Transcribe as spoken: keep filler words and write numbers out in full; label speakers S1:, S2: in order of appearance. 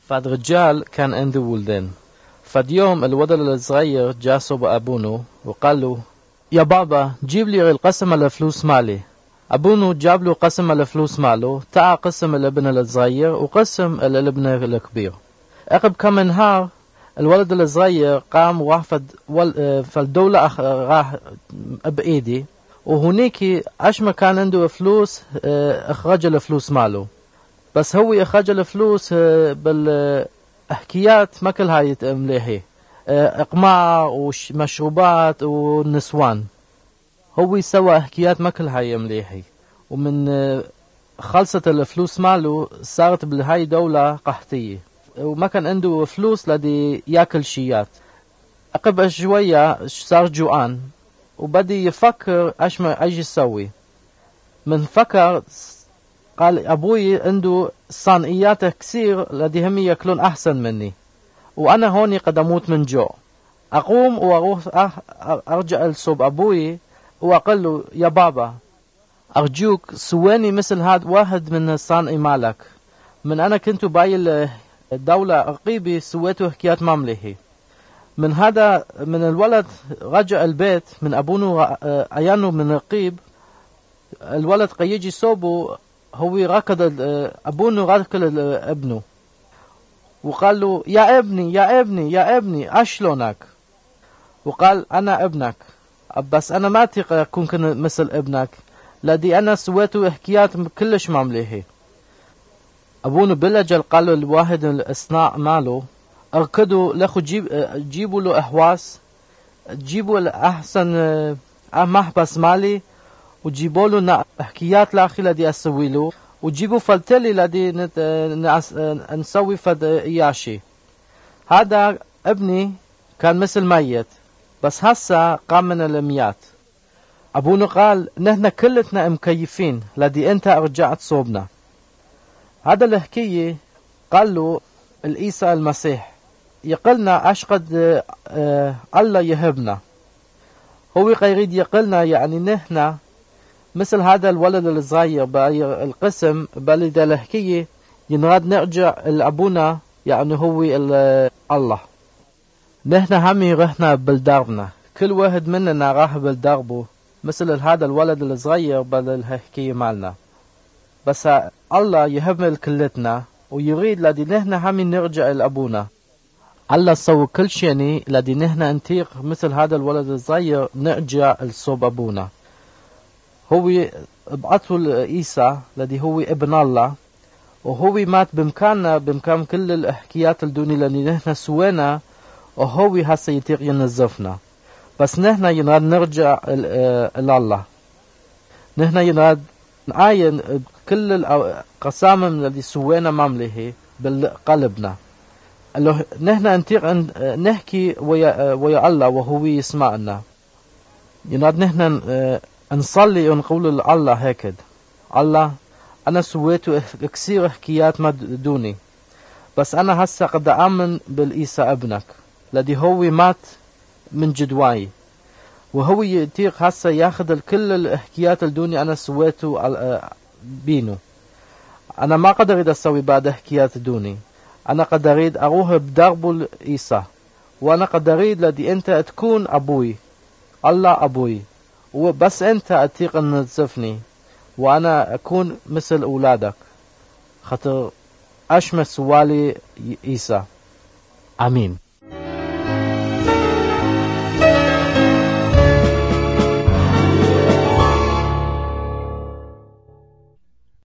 S1: فد رجال كان عنده ولدين. فد يوم الولد الصغير جاء صوب أبونه وقال له: يا بابا جيب لي القسم على فلوس مالي. أبونه جاب له قسم على فلوس ماله، تعا قسم الابن الصغير وقسم الابن الكبير. عقب كم نهار الولد الصغير قام وراح فالدولة راح بإيدي، وهنيك عشما كان عنده فلوس اخرج الفلوس ماله، بس هو اخرج الفلوس بالحكايات ما كل هاي مليحي، اقماع ومشروبات ونسوان. هو سوى حكايات ما كل هاي مليحي، ومن خلصت الفلوس ماله صارت بالهاي دولة قحطية، وما كان عنده فلوس لدي ياكل شيات. عقب شوية صار جوعان وبدي يفكر ايش ما ايش يسوي. من فكر قال: ابوي عنده صنعيات كثير لدي هم ياكلون احسن مني، وانا هوني قد اموت من جوع. اقوم واروح ارجع لصوب ابوي واقول له: يا بابا ارجوك سواني مثل هاد واحد من صانعي مالك. من انا كنت باي الدولة رقيبي سويته حكايات مملحي. من هذا من الولد رجع البيت من ابونه عيانه من رقيب. الولد قيجي صوبه هو ركض ابونه ركض ابنه وقال له: يا ابني يا ابني يا ابني اشلونك؟ وقال: انا ابنك، بس انا ما اتيق اكون مثل ابنك لدي انا سويته حكايات كلش مملحي. ابونه بلجل قال له الواحد الاصناع ماله: اركضوا لخو جيب جيبوا له احواس، جيبوا الاحسن محبس مالي، وجيبوا له حكايات لاخي لدي اسوي له، وجيبوا فلتلي لدي نت... نسوي فد اياشي. هذا ابني كان مثل ميت، بس هسا قام من الميات. ابونا قال: نحن كلتنا مكيفين لدي انت رجعت صوبنا. هذا الحكاية قال له العيسى المسيح يقلنا اشقد اه الله يهبنا. هو يريد يقلنا يعني نحن مثل هذا الولد الصغير باي القسم بل ده الحكاية ينراد نرجع لأبونا يعني هو الله. نحن همي رحنا بالدربنا، كل واحد مننا راح بالدربه مثل هذا الولد الصغير بل الحكاية مالنا. بس الله يهمل كلتنا ويريد لدي نحن همي نرجع لأبونا. الله سوى كل شيء لدي نحن انتيق مثل هذا الولد الصغير نرجع لصوب أبونا. هو بعثه عيسى لدي هو ابن الله، وهو مات بإمكاننا بإمكان كل الحكايات الدوني لدي نحن سوينا، وهو هسا يطيق ينظفنا. بس نحن ينراد نرجع إلى الله. نحن ينراد نعاين كل القسام الذي سوينا مملحي بقلبنا. نحن نطيق نحكي ويا, ويا الله وهو يسمعنا. ينراد نحن نصلي ونقول لله هكذا: الله أنا سويت كثير حكايات ما دوني، بس أنا هسا قد أؤمن بالعيسى ابنك الذي هو مات من جدواي، وهو يطيق هسا ياخذ كل الحكايات الدوني أنا سويته بينه. أنا ما قد أريد أسوي بعد حكايات دوني، أنا قد أريد أروح بدرب العيسى، وأنا قد أريد لدي أنت تكون أبوي، الله أبوي، وبس أنت أتيق تنظفني وأنا أكون مثل أولادك، خاطر أشمس والي عيسى. آمين.